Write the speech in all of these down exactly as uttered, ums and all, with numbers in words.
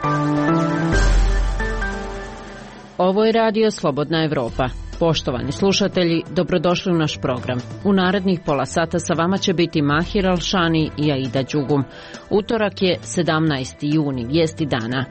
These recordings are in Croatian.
Ovo je radio Slobodna Evropa. Poštovani slušatelji, dobrodošli u naš program. U narednih pola sata sa vama će biti Mahir Alšani i Aida Đugum. Utorak je sedamnaesti juni, vijesti dana.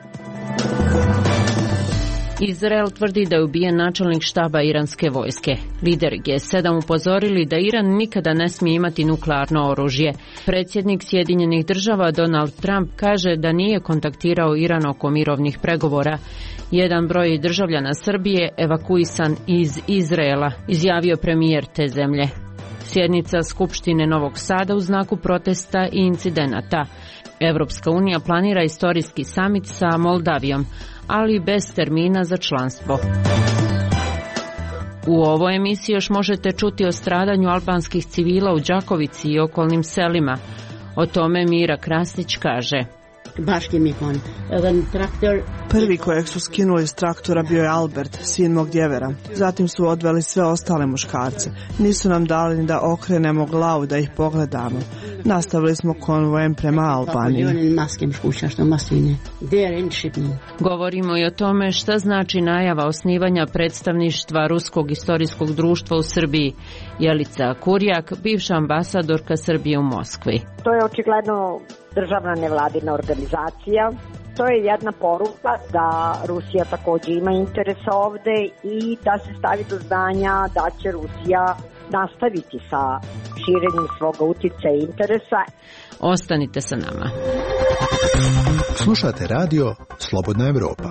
Izrael tvrdi da je ubijen načelnik štaba iranske vojske. Lideri G sedam upozorili da Iran nikada ne smije imati nuklearno oružje. Predsjednik Sjedinjenih država Donald Trump kaže da nije kontaktirao Iran oko mirovnih pregovora. Jedan broj državljana Srbije evakuisan iz Izraela, izjavio premijer te zemlje. Sjednica Skupštine Novog Sada u znaku protesta i incidenata. Evropska unija planira istorijski samit sa Moldavijom, ali bez termina za članstvo. U ovoj emisiji još možete čuti o stradanju albanskih civila u Đakovici i okolnim selima. O tome Mira Krasnić kaže: Prvi kojeg su skinuli s traktora bio je Albert, sin mog djevera. Zatim su odveli sve ostale muškarce. Nisu nam dali ni da okrenemo glavu da ih pogledamo. Nastavili smo konvojem prema Albaniji. Govorimo i o tome šta znači najava osnivanja predstavništva Ruskog istorijskog društva u Srbiji. Jelica Kurjak, bivša ambasadorka Srbije u Moskvi. To je očigledno državna nevladina organizacija. To je jedna poruka da Rusija također ima interes ovde i da se stavi do znanja da će Rusija nastaviti sa širenjem svoga uticaja i interesa. Ostanite sa nama. Slušate radio Slobodna Evropa.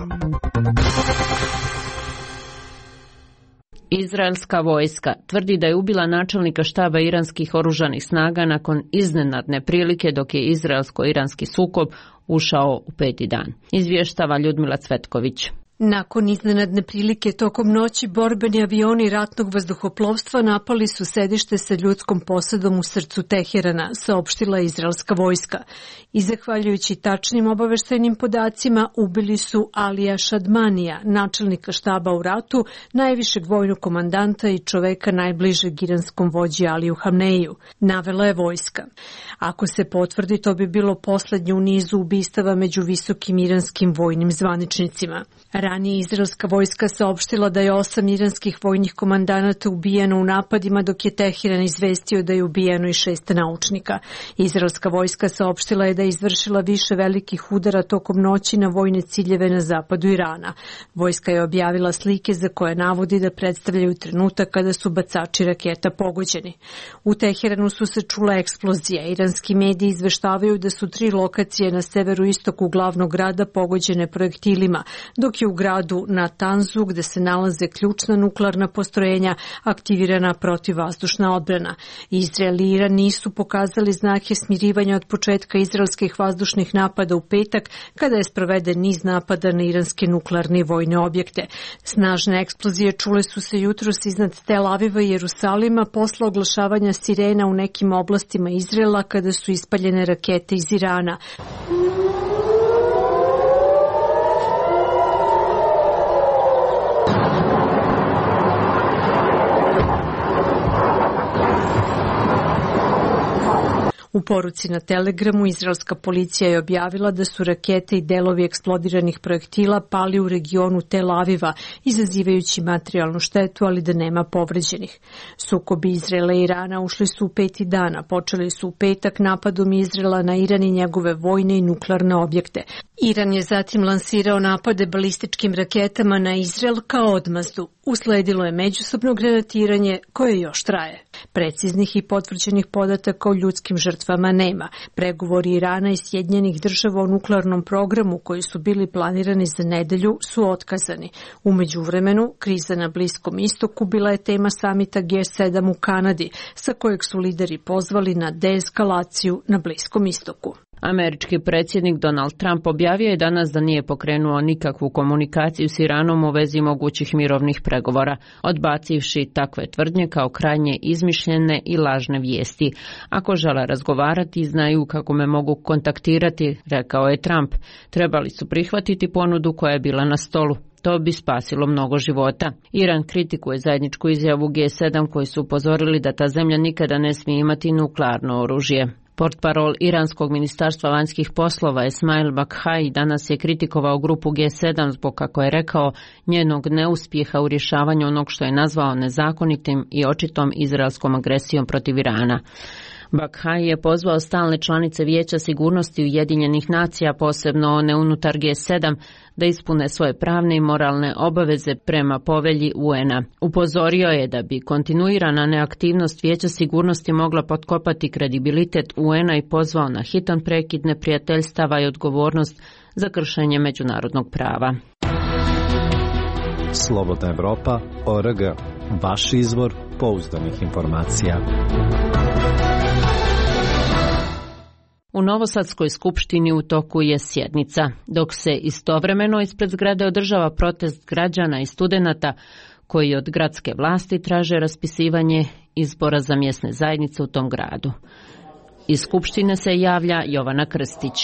Izraelska vojska tvrdi da je ubila načelnika štaba iranskih oružanih snaga nakon iznenadne prilike dok je izraelsko-iranski sukob ušao u peti dan. Izvještava Ljudmila Cvetković. Nakon iznenadne prilike tokom noći borbeni avioni ratnog vazduhoplovstva napali su sedište sa ljudskom posadom u srcu Teherana, saopštila izraelska vojska. I zahvaljujući tačnim obaveštajnim podacima ubili su Alija Šadmanija, načelnika štaba u ratu, najvišeg vojnog komandanta i čoveka najbližeg iranskom vođi Aliju Hamneiju, navela je vojska. Ako se potvrdi, to bi bilo poslednje u nizu ubistava među visokim iranskim vojnim zvaničnicima. Ranije izraelska vojska saopštila da je osam iranskih vojnih komandanata ubijeno u napadima, dok je Teheran izvestio da je ubijeno i šest naučnika. Izraelska vojska saopštila je da je izvršila više velikih udara tokom noći na vojne ciljeve na zapadu Irana. Vojska je objavila slike za koje navodi da predstavljaju trenutak kada su bacači raketa pogođeni. U Teheranu su se čule eksplozije. Iranski mediji izveštavaju da su tri lokacije na severu istoku glavnog grada pogođene projektilima, dok je u gradu Natanzu, gde se nalaze ključna nuklearna postrojenja, aktivirana protivvazdušna odbrana. Izrael i Iran nisu pokazali znake smirivanja od početka izraelskih vazdušnih napada u petak, kada je sproveden niz napada na iranske nuklearne i vojne objekte. Snažne eksplozije čule su se jutros iznad Tel Aviva i Jerusalima posle oglašavanja sirena u nekim oblastima Izraela kada su ispaljene rakete iz Irana. U poruci na Telegramu izraelska policija je objavila da su rakete i delovi eksplodiranih projektila pali u regionu Tel Aviva, izazivajući materijalnu štetu, ali da nema povređenih. Sukobi Izraela i Irana ušli su u peti dana. Počeli su u petak napadom Izraela na Iran i njegove vojne i nuklearne objekte. Iran je zatim lansirao napade balističkim raketama na Izrael kao odmazdu. Usledilo je međusobno granatiranje koje još traje. Preciznih i potvrđenih podataka o ljudskim žrtvama nema. Pregovori Irana i Sjedinjenih država o nuklearnom programu koji su bili planirani za nedelju su otkazani. U međuvremenu, kriza na Bliskom istoku bila je tema samita G sedam u Kanadi, sa kojeg su lideri pozvali na deeskalaciju na Bliskom istoku. Američki predsjednik Donald Trump objavio je danas da nije pokrenuo nikakvu komunikaciju s Iranom u vezi mogućih mirovnih pregovora, odbacivši takve tvrdnje kao krajnje izmišljene i lažne vijesti. Ako žele razgovarati, znaju kako me mogu kontaktirati, rekao je Trump. Trebali su prihvatiti ponudu koja je bila na stolu. To bi spasilo mnogo života. Iran kritikuje zajedničku izjavu G sedam koji su upozorili da ta zemlja nikada ne smije imati nuklearno oružje. Portparol iranskog ministarstva vanjskih poslova Esmail Bakhai danas je kritikovao grupu G sedam zbog, kako je rekao, njenog neuspjeha u rješavanju onog što je nazvao nezakonitim i očitom izraelskom agresijom protiv Irana. Bakhai je pozvao stalne članice Vijeća sigurnosti Ujedinjenih nacija, posebno one unutar G sedam, da ispune svoje pravne i moralne obaveze prema povelji U N-a. Upozorio je da bi kontinuirana neaktivnost Vijeća sigurnosti mogla potkopati kredibilitet U N-a i pozvao na hitan prekid neprijateljstava i odgovornost za kršenje međunarodnog prava. Slobodna Evropa, O R G, vaš izvor pouzdanih informacija. U Novosadskoj skupštini u toku je sjednica, dok se istovremeno ispred zgrade održava protest građana i studenata koji od gradske vlasti traže raspisivanje izbora za mjesne zajednice u tom gradu. Iz Skupštine se javlja Jovana Krstić.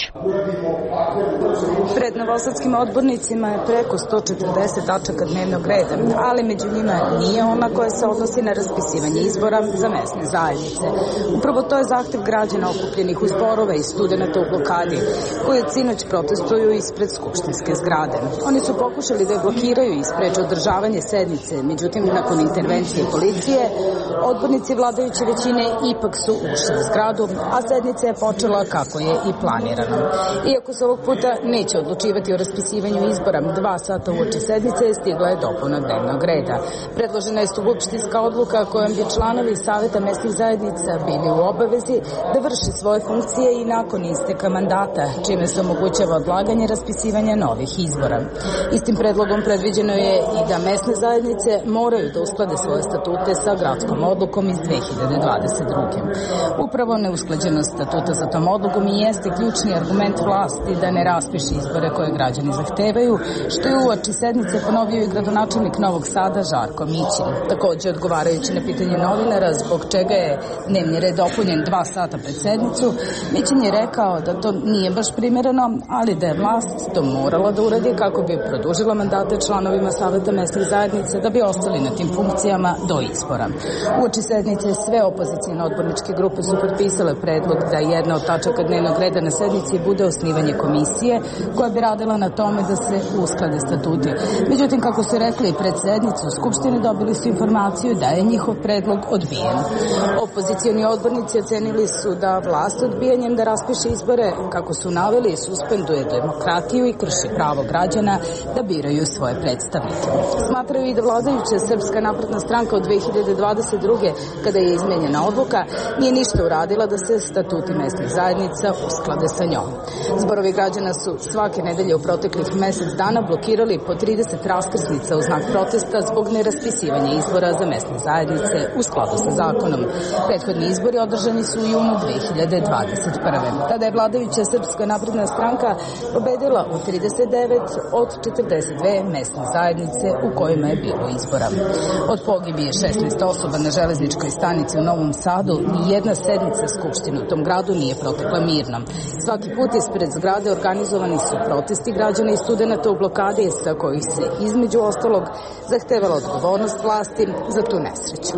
Pred novosadskim odbornicima je preko sto četrdeset tačaka dnevnog reda, ali među njima nije ona koja se odnosi na raspisivanje izbora za mesne zajednice. Upravo to je zahtev građana okupljenih u sporove i studenata u blokadi, koji od sinoć protestuju ispred skupštinske zgrade. Oni su pokušali da je blokiraju i spreče održavanje sednice, međutim, nakon intervencije policije, odbornici vladajuće većine ipak su ušli u zgradu, a sednica je počela kako je i planirano. Iako se ovog puta neće odlučivati o raspisivanju izbora, dva sata uoči sednice stigla je dopuna dnevnog reda. Predložena je skupštinska odluka kojom bi članovi Saveta mesnih zajednica bili u obavezi da vrše svoje funkcije i nakon isteka mandata, čime se omogućava odlaganje raspisivanja novih izbora. Istim predlogom predviđeno je i da mesne zajednice moraju da usklade svoje statute sa gradskom odlukom iz dve hiljade dvadeset druge. Upravo neusklađenost statuta sa tom odlukom i jeste ključni argument vlasti da ne raspiše izbore koje građani zahtevaju, što je uoči sednice ponovio i gradonačelnik Novog Sada Žarko Mićin. Također, odgovarajući na pitanje novinara zbog čega je dnevni red dopunjen dva sata pred sednicu, Mićin je rekao da to nije baš primjereno, ali da je vlast to morala da uradi kako bi produžila mandate članovima Saveta mesnih zajednica da bi ostali na tim funkcijama do izbora. Uoči sednice sve opozicijne odborničke grupe su potpisale predlog da jedna od tačaka dnevnog reda na sednici bude osnivanje komisije koja bi radila na tome da se usklade statuti. Međutim, kako su rekli pred sednicu u Skupštini, dobili su informaciju da je njihov predlog odbijen. Opozicioni odbornici ocenili su da vlast odbijanjem da raspiše izbore, kako su naveli, suspenduje demokratiju i krši pravo građana da biraju svoje predstavnike. Smatraju i da vladajuća Srpska napredna stranka od dve hiljade dvadeset druge, kada je izmenjena odluka, nije ništa uradila da se statuti mesnih zajednica usklade sa njom. Zborovi građana su svake nedelje u proteklih mesec dana blokirali po trideset raskrsnica u znak protesta zbog neraspisivanja izbora za mesne zajednice u skladu sa zakonom. Prethodni izbori održani su u junu dve hiljade dvadeset prve. Tada je vladajuća Srpska napredna stranka pobedila u trideset devet od četrdeset dve mesne zajednice u kojima je bilo izbora. Od pogibije šesnaest osoba na železničkoj stanici u Novom Sadu, ni jedna sednica Skupštine u tom gradu nije protekla mirno. Svaki put ispred zgrade organizovani su protesti građana i studenata u blokadi, sa kojih se između ostalog zahtevala odgovornost vlasti za tu nesreću.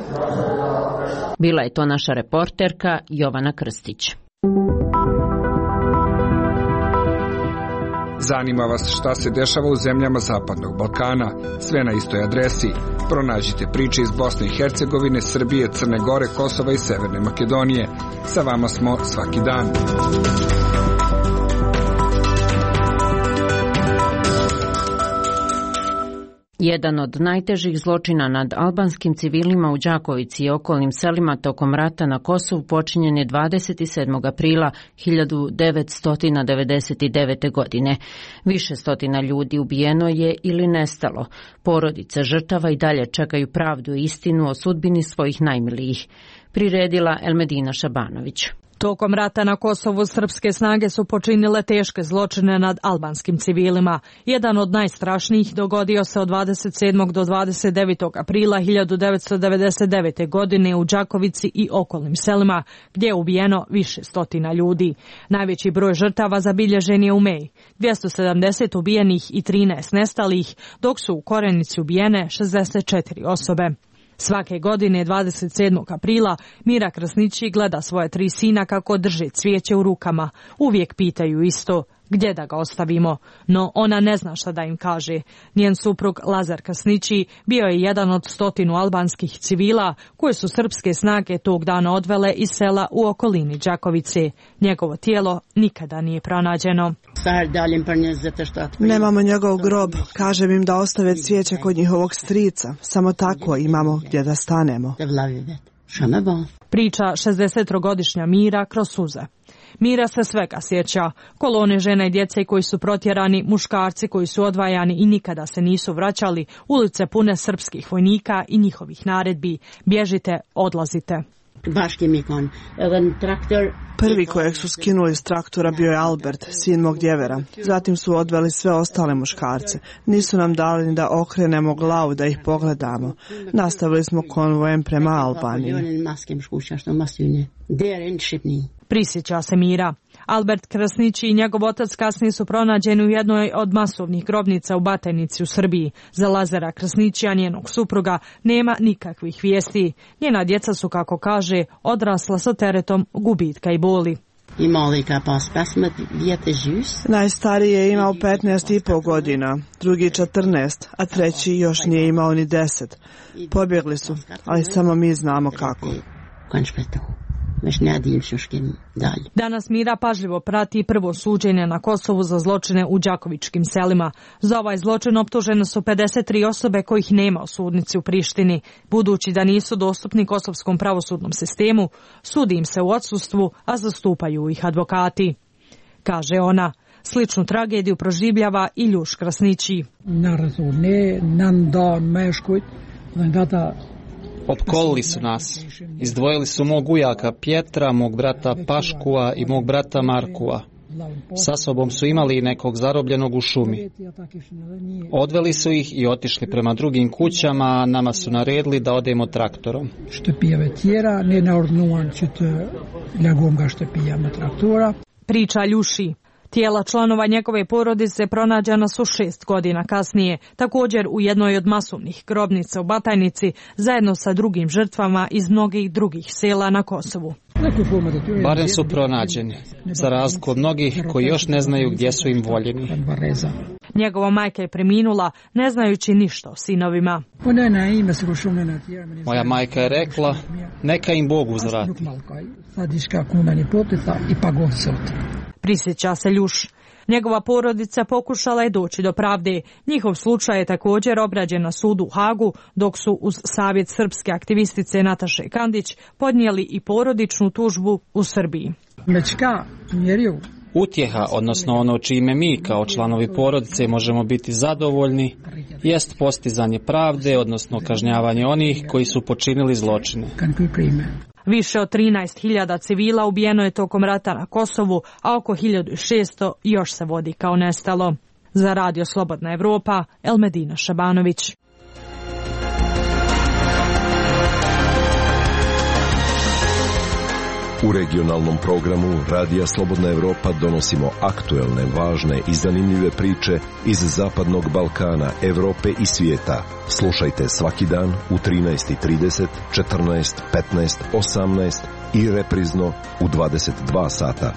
Bila je to naša reporterka Jovana Krstić. Zanima vas šta se dešava u zemljama Zapadnog Balkana? Sve na istoj adresi. Pronađite priče iz Bosne i Hercegovine, Srbije, Crne Gore, Kosova i Severne Makedonije. Sa vama smo svaki dan. Jedan od najtežih zločina nad albanskim civilima u Đakovici i okolnim selima tokom rata na Kosovu počinjen je dvadeset sedmog aprila hiljadu devetsto devedeset devete. godine. Više stotina ljudi ubijeno je ili nestalo. Porodice žrtava i dalje čekaju pravdu i istinu o sudbini svojih najmilijih. Priredila Elmedina Šabanović. Tokom rata na Kosovu srpske snage su počinile teške zločine nad albanskim civilima. Jedan od najstrašnijih dogodio se od dvadeset sedmog do dvadeset devetog aprila hiljadu devetsto devedeset devete. godine u Đakovici i okolnim selima, gdje je ubijeno više stotina ljudi. Najveći broj žrtava zabilježen je u Meji, dvjesto sedamdeset ubijenih i trinaest nestalih, dok su u Korenici ubijene šezdeset četiri osobe. Svake godine dvadeset sedmog aprila Mira Krasnići gleda svoje tri sina kako drže cvijeće u rukama. Uvijek pitaju isto, gdje da ga ostavimo, no ona ne zna šta da im kaže. Njen suprug Lazar Krasnići bio je jedan od stotinu albanskih civila koje su srpske snage tog dana odvele iz sela u okolini Đakovice. Njegovo tijelo nikada nije pronađeno. Nemamo njegov grob, kažem im da ostave cvijeće kod njihovog strica, samo tako imamo gdje da stanemo. Priča šezdesettrogodišnja Mira kroz suze. Mira se svega sjeća. Kolone žena i djece koji su protjerani, muškarci koji su odvajani i nikada se nisu vraćali, ulice pune srpskih vojnika i njihovih naredbi. Bježite, odlazite. Prvi kojeg su skinuli s traktora bio je Albert, sin mog djevera. Zatim su odveli sve ostale muškarce. Nisu nam dali ni da okrenemo glavu da ih pogledamo. Nastavili smo konvojem prema Albaniji. Prisjeća se Mira. Albert Krasnići i njegov otac kasnije su pronađeni u jednoj od masovnih grobnica u Batajnici u Srbiji. Za Lazara Krasnića, njenog supruga, nema nikakvih vijesti. Njena djeca su, kako kaže, odrasla sa teretom gubitka i boli. Najstariji je imao petnaest i pol godina, drugi četrnaest, a treći još nije imao ni deset. Pobjegli su, ali samo mi znamo kako. Danas Mira pažljivo prati prvo suđenje na Kosovu za zločine u đakovičkim selima. Za ovaj zločin optužene su pedeset tri osobe kojih nema u sudnici u Prištini. Budući da nisu dostupni kosovskom pravosudnom sistemu, sudi im se u odsustvu, a zastupaju ih advokati. Kaže ona, sličnu tragediju proživljava i Ljuš Krasnići. Opkolili su nas. Izdvojili su mog ujaka Pjetra, mog brata Paškua i mog brata Markua. Sa sobom su imali nekog zarobljenog u šumi. Odveli su ih i otišli prema drugim kućama, a nama su naredili da odemo traktorom. Priča Ljuši. Tijela članova njegove porodice pronađena su šest godina kasnije, također u jednoj od masovnih grobnica u Batajnici, zajedno sa drugim žrtvama iz mnogih drugih sela na Kosovu. Barem su pronađeni, za razliku od mnogih koji još ne znaju gdje su im voljeni. Njegova majka je preminula, ne znajući ništa o sinovima. Moja majka je rekla, neka im Bog uzvrati. Prisjeća se Ljuš. Njegova porodica pokušala je doći do pravde. Njihov slučaj je također obrađen na sudu u Hagu, dok su uz savjet srpske aktivistice Nataše Kandić podnijeli i porodičnu tužbu u Srbiji. Utjeha, odnosno ono čime mi kao članovi porodice možemo biti zadovoljni, jest postizanje pravde, odnosno kažnjavanje onih koji su počinili zločine. Više od trinaest hiljada civila ubijeno je tokom rata na Kosovu, a oko hiljadu šesto još se vodi kao nestalo. Za Radio Slobodna Evropa, Elmedina Šabanović. U regionalnom programu Radija Slobodna Evropa donosimo aktuelne, važne i zanimljive priče iz Zapadnog Balkana, Evrope i svijeta. Slušajte svaki dan u trinaest i trideset, četrnaest, petnaest, osamnaest i reprizno u dvadeset dva sata.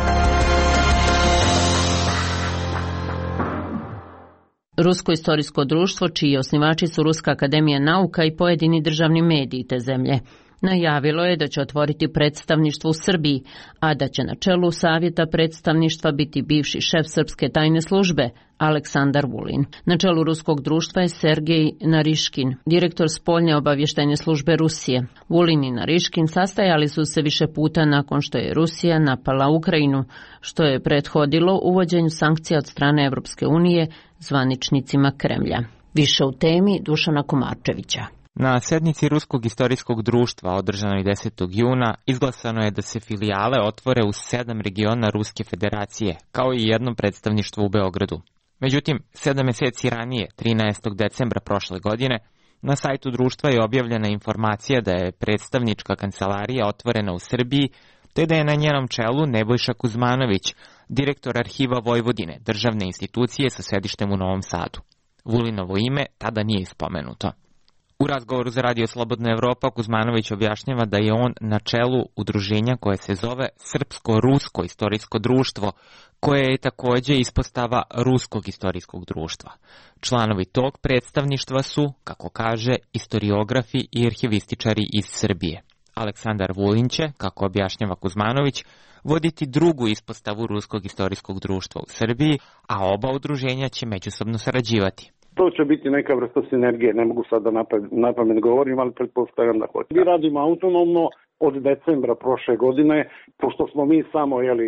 Rusko istorijsko društvo, čiji osnivači su Ruska akademija nauka i pojedini državni mediji te zemlje, najavilo je da će otvoriti predstavništvo u Srbiji, a da će na čelu savjeta predstavništva biti bivši šef srpske tajne službe Aleksandar Vulin. Na čelu ruskog društva je Sergej Nariškin, direktor spoljne obavještajne službe Rusije. Vulin i Nariškin sastajali su se više puta nakon što je Rusija napala Ukrajinu, što je prethodilo uvođenju sankcija od strane Evropske unije zvaničnicima Kremlja. Više u temi Dušana Komarčevića. Na sednici Ruskog istorijskog društva održanoj desetog juna izglasano je da se filijale otvore u sedam regiona Ruske federacije, kao i jedno predstavništvo u Beogradu. Međutim, sedam mjeseci ranije, trinaestog decembra prošle godine, na sajtu društva je objavljena informacija da je predstavnička kancelarija otvorena u Srbiji, te da je na njenom čelu Nebojša Kuzmanović, direktor Arhiva Vojvodine, državne institucije sa sedištem u Novom Sadu. Vulinovo ime tada nije ispomenuto. U razgovoru za Radio Slobodna Evropa Kuzmanović objašnjava da je on na čelu udruženja koje se zove Srpsko-rusko istorijsko društvo, koje je takođe ispostava Ruskog istorijskog društva. Članovi tog predstavništva su, kako kaže, istoriografi i arhivističari iz Srbije. Aleksandar Vulin će, kako objašnjava Kuzmanović, voditi drugu ispostavu Ruskog istorijskog društva u Srbiji, a oba udruženja će međusobno sarađivati. To će biti neka vrsta sinergije, ne mogu sad da na pamet govorim, ali pretpostavljam da hoće. Mi radimo autonomno od decembra prošle godine, pošto smo mi samo, jeli,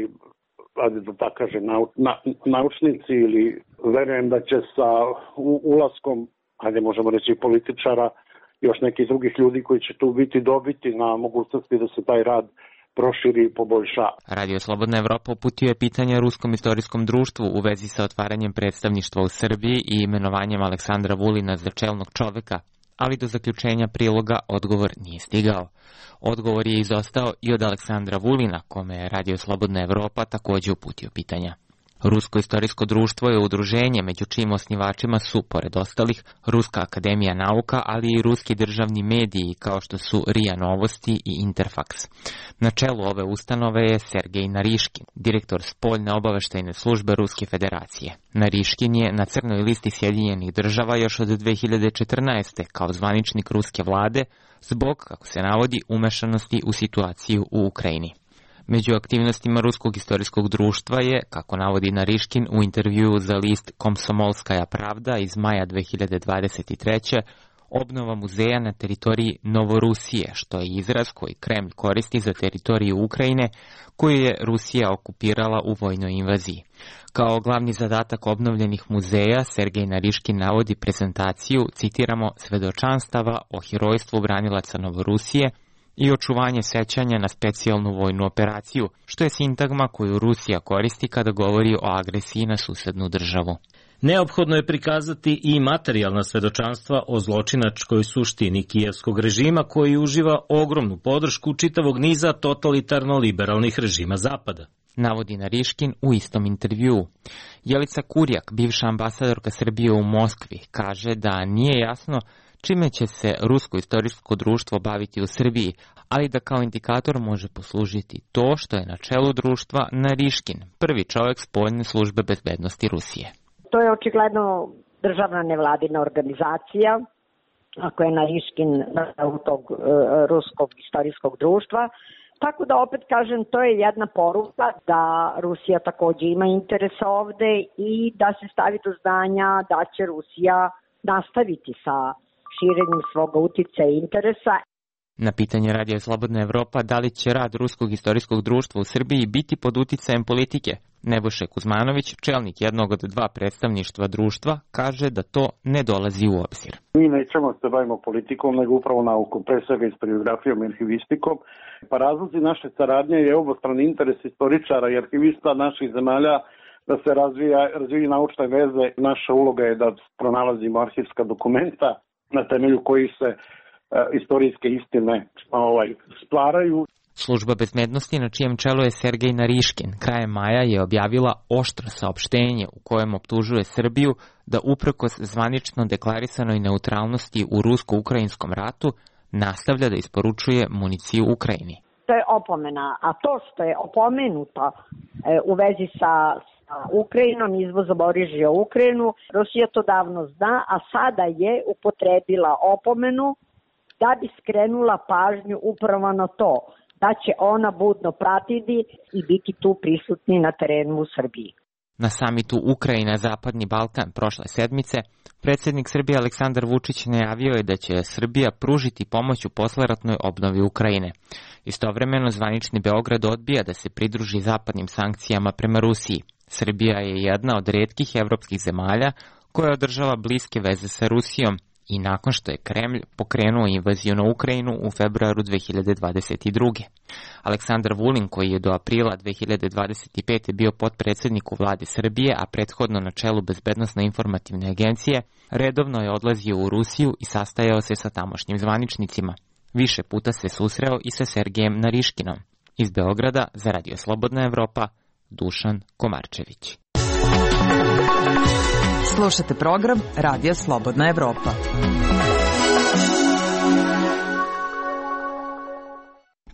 da tako kažem, nau, na, naučnici, ili verujem da će sa u, ulaskom, ajde možemo reći političara, još nekih drugih ljudi koji će tu biti dobiti na mogućnosti da se taj rad proširi i poboljša. Radio Slobodna Evropa uputio je pitanje Ruskom istorijskom društvu u vezi sa otvaranjem predstavništva u Srbiji i imenovanjem Aleksandra Vulina za čelnog čoveka, ali do zaključenja priloga odgovor nije stigao. Odgovor je izostao i od Aleksandra Vulina, kome je Radio Slobodna Evropa takođe uputio pitanja. Rusko istorijsko društvo je udruženje među čijim osnivačima su, pored ostalih, Ruska akademija nauka, ali i ruski državni mediji kao što su R I A Novosti i Interfaks. Na čelu ove ustanove je Sergej Nariškin, direktor spoljne obaveštajne službe Ruske federacije. Nariškin je na crnoj listi Sjedinjenih država još od dve hiljade četrnaeste. kao zvaničnik ruske vlade zbog, kako se navodi, umešanosti u situaciju u Ukrajini. Među aktivnostima Ruskog istorijskog društva je, kako navodi Nariškin u intervjuu za list Komsomolskaja pravda iz maja dve hiljade dvadeset treće. obnova muzeja na teritoriji Novorusije, što je izraz koji Kremlj koristi za teritoriju Ukrajine, koju je Rusija okupirala u vojnoj invaziji. Kao glavni zadatak obnovljenih muzeja, Sergej Nariškin navodi prezentaciju, citiramo, svedočanstava o herojstvu branilaca Novorusije i očuvanje sećanja na specijalnu vojnu operaciju, što je sintagma koju Rusija koristi kada govori o agresiji na susednu državu. Neophodno je prikazati i materijalna svedočanstva o zločinačkoj suštini kijevskog režima koji uživa ogromnu podršku čitavog niza totalitarno-liberalnih režima Zapada. Navodi Nariškin u istom intervjuu. Jelica Kurjak, bivša ambasadorka Srbije u Moskvi, kaže da nije jasno čime će se Rusko istorijsko društvo baviti u Srbiji, ali da kao indikator može poslužiti to što je na čelu društva Nariškin, prvi čovjek spoljne službe bezbednosti Rusije. To je očigledno državna nevladina organizacija, ako je Nariškin u tog uh, Ruskog istorijskog društva. Tako da opet kažem, to je jedna poruka da Rusija takođe ima interes ovde i da se stavi do znanja da će Rusija nastaviti sa širenjem svog uticaja i interesa. Na pitanje Radija Slobodna Evropa da li će rad Ruskog istorijskog društva u Srbiji biti pod uticajem politike, Nebojša Kuzmanović, čelnik jednog od dva predstavništva društva, kaže da to ne dolazi u obzir. Mi nećemo se bavimo politikom, nego upravo naukom, pre svega istoriografijom i arhivistikom. Pa razlozi naše saradnje je obostrani interes istoričara i arhivista naših zemalja da se razvija, razvija naučne veze. Naša uloga je da pronalazimo arhivska dokumenta na temelju kojih se istorijske istine ovaj, stvaraju. Služba bezbednosti na čijem čelu je Sergej Nariškin krajem maja je objavila oštro saopštenje u kojem optužuje Srbiju da uprkos zvanično deklarisanoj neutralnosti u rusko-ukrajinskom ratu nastavlja da isporučuje municiju Ukrajini. To je opomena, a to što je opomenuto e, u vezi sa Ukrajinom, izvozom oružja u Ukrajinu, Rusija to davno zna, a sada je upotrebila opomenu da bi skrenula pažnju upravo na to, da će ona budno pratiti i biti tu prisutni na terenu u Srbiji. Na samitu Ukrajina Zapadni Balkan prošle sedmice, predsjednik Srbije Aleksandar Vučić najavio je da će Srbija pružiti pomoć u posleratnoj obnovi Ukrajine. Istovremeno zvanični Beograd odbija da se pridruži zapadnim sankcijama prema Rusiji. Srbija je jedna od retkih evropskih zemalja koja održava bliske veze sa Rusijom i nakon što je Kremlj pokrenuo invaziju na Ukrajinu u februaru dve hiljade dvadeset druge. Aleksandar Vulin, koji je do aprila dve hiljade dvadeset pete bio potpredsjednik u vladi Srbije, a prethodno na čelu Bezbednosno-informativne agencije, redovno je odlazio u Rusiju i sastajao se sa tamošnjim zvaničnicima. Više puta se susreo i sa Sergejem Nariškinom. Iz Beograda za Radio Slobodna Evropa, Dušan Komarčević. Slušate program Radija Slobodna Evropa.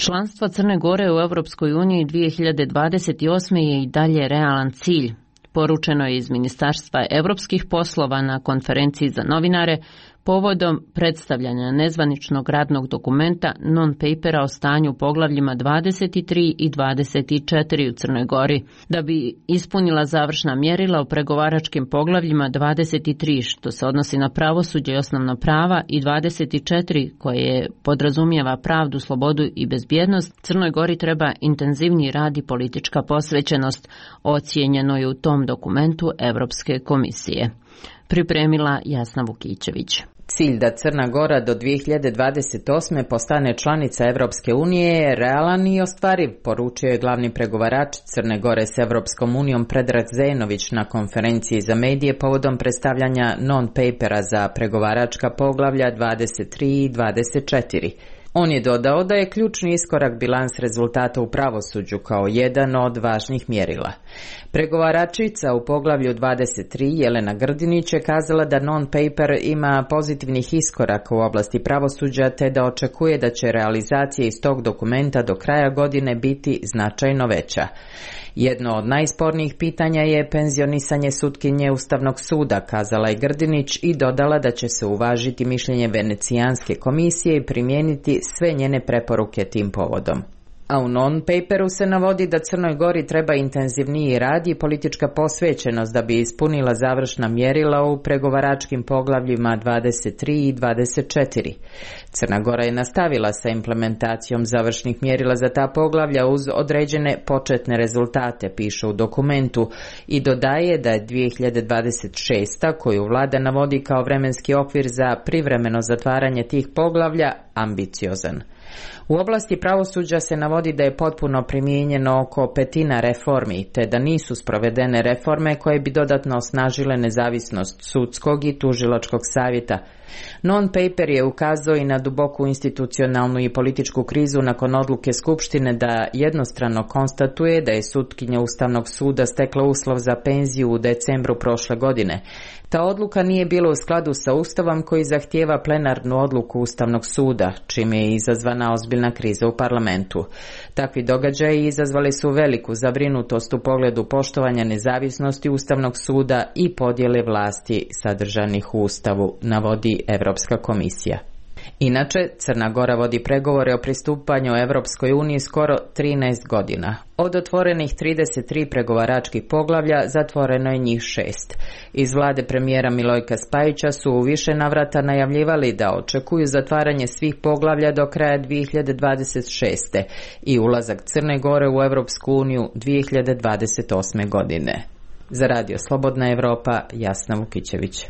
Članstvo Crne Gore u Europskoj uniji dvije hiljade dvadeset osme je i dalje realan cilj. Poručeno je iz Ministarstva evropskih poslova na konferenciji za novinare povodom predstavljanja nezvaničnog radnog dokumenta non-papera o stanju u poglavljima dvadeset tri i dvadeset četiri u Crnoj Gori, da bi ispunila završna mjerila u pregovaračkim poglavljima dvadeset tri, što se odnosi na pravosuđe i osnovna prava, i dvadeset četiri, koje podrazumijeva pravdu, slobodu i bezbjednost. Crnoj Gori treba intenzivniji rad i politička posvećenost, ocijenjeno je u tom dokumentu Evropske komisije. Pripremila Jasna Vukićević. Cilj da Crna Gora do dvije hiljade dvadeset osme postane članica Evropske unije je realan i ostvariv, poručio je glavni pregovarač Crne Gore s Evropskom unijom Predrag Zenović na konferenciji za medije povodom predstavljanja non-papera za pregovaračka poglavlja dvadeset tri i dvadeset četiri. On je dodao da je ključni iskorak bilans rezultata u pravosuđu kao jedan od važnih mjerila. Pregovaračica u poglavlju dvadeset tri Jelena Grdinić je kazala da non-paper ima pozitivnih iskoraka u oblasti pravosuđa te da očekuje da će realizacija iz tog dokumenta do kraja godine biti značajno veća. Jedno od najspornijih pitanja je penzionisanje sutkinje Ustavnog suda, kazala je Grdinić i dodala da će se uvažiti mišljenje Venecijanske komisije i primijeniti sve njene preporuke tim povodom. A u non-paperu se navodi da Crnoj Gori treba intenzivniji rad i politička posvećenost da bi ispunila završna mjerila u pregovaračkim poglavljima dvadeset tri i dvadeset četiri. Crna Gora je nastavila sa implementacijom završnih mjerila za ta poglavlja uz određene početne rezultate, piše u dokumentu, i dodaje da je dvije hiljade dvadeset šesta, koju vlada navodi kao vremenski okvir za privremeno zatvaranje tih poglavlja, ambiciozan. U oblasti pravosuđa se navodi da je potpuno primijenjeno oko petina reformi, te da nisu sprovedene reforme koje bi dodatno osnažile nezavisnost sudskog i tužilačkog savjeta. Non-paper je ukazao i na duboku institucionalnu i političku krizu nakon odluke Skupštine da jednostrano konstatuje da je sutkinja Ustavnog suda stekla uslov za penziju u decembru prošle godine. Ta odluka nije bila u skladu sa Ustavom koji zahtijeva plenarnu odluku Ustavnog suda, čime je izazvana ozbiljna kriza u parlamentu. Takvi događaji izazvali su veliku zabrinutost u pogledu poštovanja nezavisnosti Ustavnog suda i podjele vlasti sadržanih u Ustavu, navodi Evropska komisija. Inače, Crna Gora vodi pregovore o pristupanju Evropskoj uniji skoro trinaest godina. Od otvorenih trideset tri pregovaračkih poglavlja zatvoreno je njih šest. Iz vlade premijera Milojka Spajića su u više navrata najavljivali da očekuju zatvaranje svih poglavlja do kraja dvije hiljade dvadeset šeste i ulazak Crne Gore u Evropsku uniju dvije hiljade dvadeset osme godine. Za Radio Slobodna Evropa, Jasna Vukićević.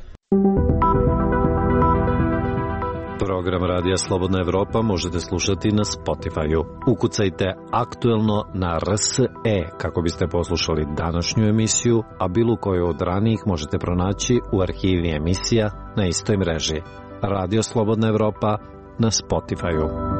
Program Radija Slobodna Evropa možete slušati na Spotify-u. Ukucajte aktuelno na R S E kako biste poslušali današnju emisiju, a bilo koju od ranijih možete pronaći u arhivi emisija na istoj mreži. Radio Slobodna Evropa na Spotify-u.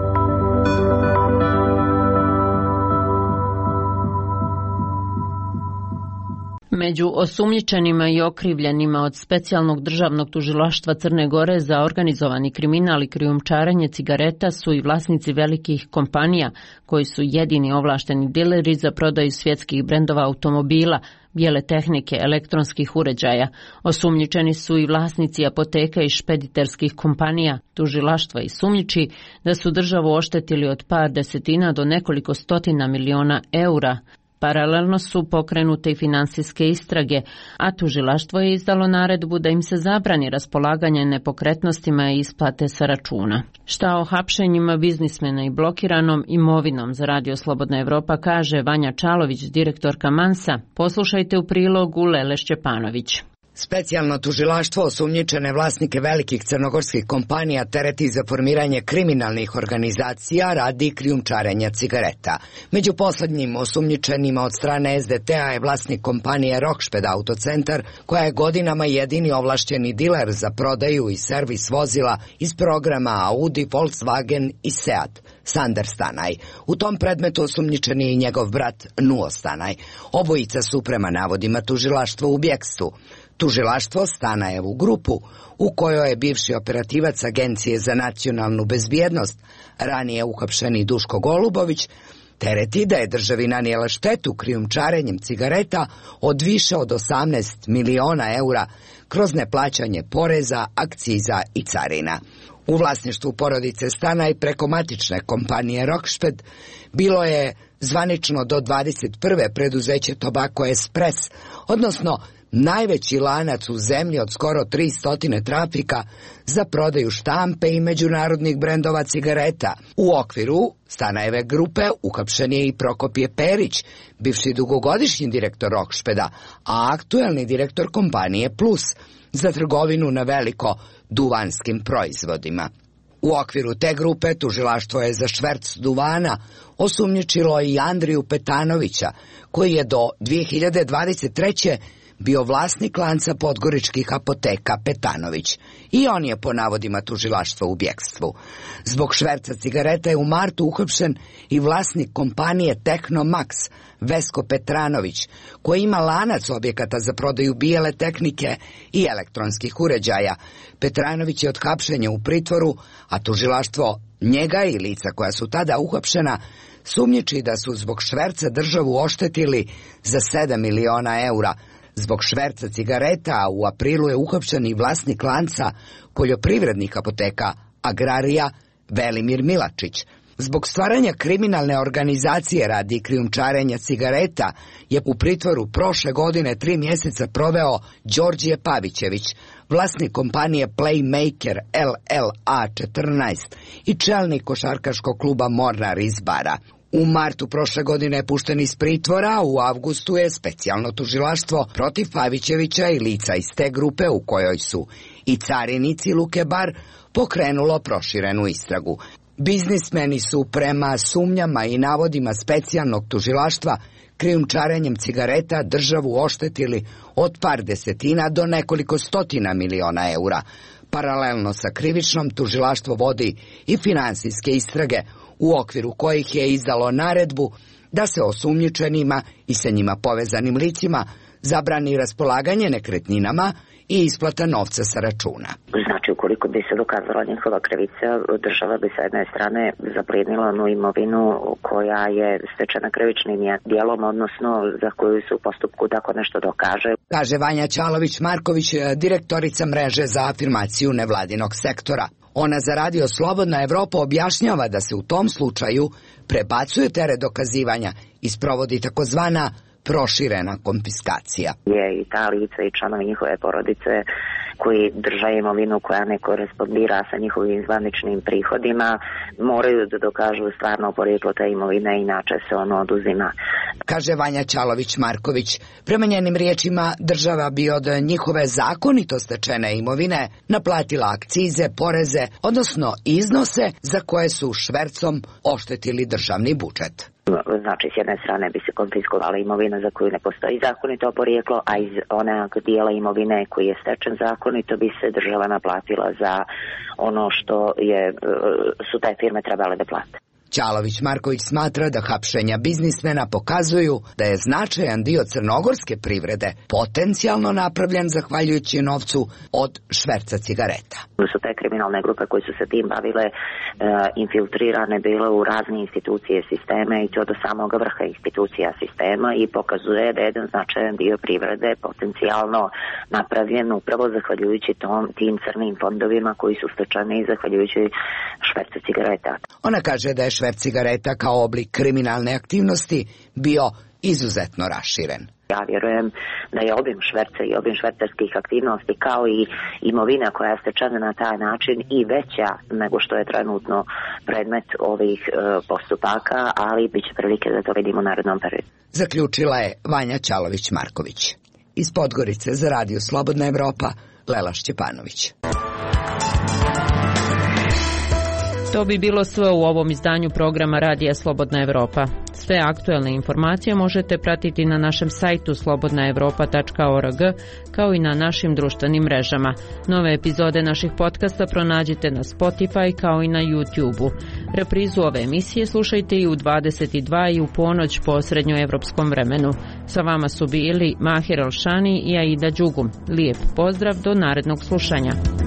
Među osumnjičenima i okrivljenima od Specijalnog državnog tužilaštva Crne Gore za organizovani kriminal i krijumčarenje cigareta su i vlasnici velikih kompanija koji su jedini ovlašteni dileri za prodaju svjetskih brendova automobila, bijele tehnike, elektronskih uređaja. Osumnjičeni su i vlasnici apoteka i špediterskih kompanija. Tužilaštva i sumnjiči da su državu oštetili od par desetina do nekoliko stotina miliona eura. Paralelno su pokrenute i finansijske istrage, a tužilaštvo je izdalo naredbu da im se zabrani raspolaganje nepokretnostima i isplate sa računa. Šta o hapšenjima biznismena i blokiranom imovinom za Radio Slobodna Evropa kaže Vanja Čalović, direktorka Mansa. Poslušajte u prilogu Lele Šćepanović. Specijalno tužilaštvo osumnjičene vlasnike velikih crnogorskih kompanija tereti za formiranje kriminalnih organizacija radi krijumčarenja cigareta. Među poslednjim osumnjičenima od strane S D T-a je vlasnik kompanije Rokšped Autocentar, koja je godinama jedini ovlašćeni diler za prodaju i servis vozila iz programa Audi, Volkswagen i Seat. Sander Stanaj. U tom predmetu osumnjičen je i njegov brat Nuo Stanaj. Obojica su prema navodima tužilaštva u bjekstvu. Tužilaštvo Stanajevu grupu, u kojoj je bivši operativac Agencije za nacionalnu bezbjednost, ranije uhapšeni Duško Golubović, tereti da je državi nanijela štetu krijumčarenjem cigareta od više od osamnaest miliona eura kroz neplaćanje poreza, akciza i carina. U vlasništvu porodice Stanaj preko matične kompanije Rokšped bilo je zvanično do dvadeset prve preduzeće Tobacco Express, odnosno najveći lanac u zemlji od skoro tristo trafika za prodaju štampe i međunarodnih brendova cigareta. U okviru Stanajeve grupe uhapšen je i Prokopije Perić, bivši dugogodišnji direktor Rokšpeda, a aktuelni direktor kompanije Plus za trgovinu na veliko duvanskim proizvodima. U okviru te grupe tužilaštvo je za šverc duvana osumnjičilo i Andriju Petanovića, koji je do dvije hiljade dvadeset treće bio vlasnik lanca podgoričkih apoteka Petanović. I on je po navodima tužilaštva u bjekstvu. Zbog šverca cigareta je u martu uhapšen i vlasnik kompanije Tehnomax, Vesko Petranović, koji ima lanac objekata za prodaju bijele tehnike i elektronskih uređaja. Petranović je od hapšenja u pritvoru, a tužilaštvo njega i lica koja su tada uhapšena sumnjiči da su zbog šverca državu oštetili za sedam miliona eura. Zbog šverca cigareta u aprilu je uhapšen i vlasnik lanca poljoprivrednih apoteka Agrarija Velimir Milačić. Zbog stvaranja kriminalne organizacije radi krijumčarenja cigareta je u pritvoru prošle godine tri mjeseca proveo Đorđije Pavićević, vlasnik kompanije Playmaker L L A četrnaest i čelnik košarkaškog kluba Mornar iz Bara. U martu prošle godine je pušten iz pritvora, u avgustu je specijalno tužilaštvo protiv Pavićevića i lica iz te grupe, u kojoj su i carinici Luke Bar, pokrenulo proširenu istragu. Biznismeni su prema sumnjama i navodima specijalnog tužilaštva krijumčarenjem cigareta državu oštetili od par desetina do nekoliko stotina miliona eura. Paralelno sa krivičnom tužilaštvo vodi i finansijske istrage, u okviru kojih je izdalo naredbu da se osumnjičenima i sa njima povezanim licima zabrani raspolaganje nekretninama i isplata novca sa računa. Znači, ukoliko bi se dokazala njihova krivica, država bi sa jedne strane zaplijenila onu imovinu koja je stečena krivičnim dijelom, odnosno za koju se u postupku tako nešto dokaže. Kaže Vanja Ćalović-Marković, direktorica mreže za afirmaciju nevladinog sektora. Ona za Radio Slobodna Evropa objašnjava da se u tom slučaju prebacuje teret dokazivanja i sprovodi takozvana proširena konfiskacija. Je i ta lica i članovi njihove porodice koji drže imovinu koja ne korespondira sa njihovim zvaničnim prihodima moraju da dokažu stvarno porijeklo te imovine, inače se ono oduzima. Kaže Vanja Ćalović-Marković. Prema njenim riječima država bi od njihove zakonito stečene imovine naplatila akcize, poreze, odnosno iznose za koje su švercom oštetili državni budžet. Znači, s jedne strane bi se konfiskovala imovina za koju ne postoji zakonito porijeklo, a iz onog dijela imovine koji je stečen zakonito bi se država naplatila za ono što je, su te firme trebale da plate. Ćalović-Marković smatra da hapšenja biznismena pokazuju da je značajan dio crnogorske privrede potencijalno napravljen zahvaljujući novcu od šverca cigareta. Su te kriminalne grupe koje su se tim bavile e, infiltrirane bile u razne institucije sisteme i to do samog vrha institucija sistema i pokazuje da je jedan značajan dio privrede potencijalno napravljen upravo zahvaljujući tom, tim crnim fondovima koji su stečeni i zahvaljujući švercu cigareta. Ona kaže da je šverc cigareta kao oblik kriminalne aktivnosti bio izuzetno raširen. Ja vjerujem da je obim šverca i obim švercarskih aktivnosti kao i imovina koja je stečena na taj način i veća nego što je trenutno predmet ovih e, postupaka, ali bit će prilike da to vidimo u narednom periodu. Zaključila je Vanja Ćalović-Marković. Iz Podgorice za Radio Slobodna Evropa, Lela Šćepanović. To bi bilo sve u ovom izdanju programa Radija Slobodna Evropa. Sve aktuelne informacije možete pratiti na našem sajtu slobodna evropa tačka org kao i na našim društvenim mrežama. Nove epizode naših podcasta pronađite na Spotify kao i na YouTube-u. Reprizu ove emisije slušajte i u dvadeset i dva i u ponoć po srednjoevropskom vremenu. Sa vama su bili Mahir Alšani i Aida Đugum. Lijep pozdrav do narednog slušanja.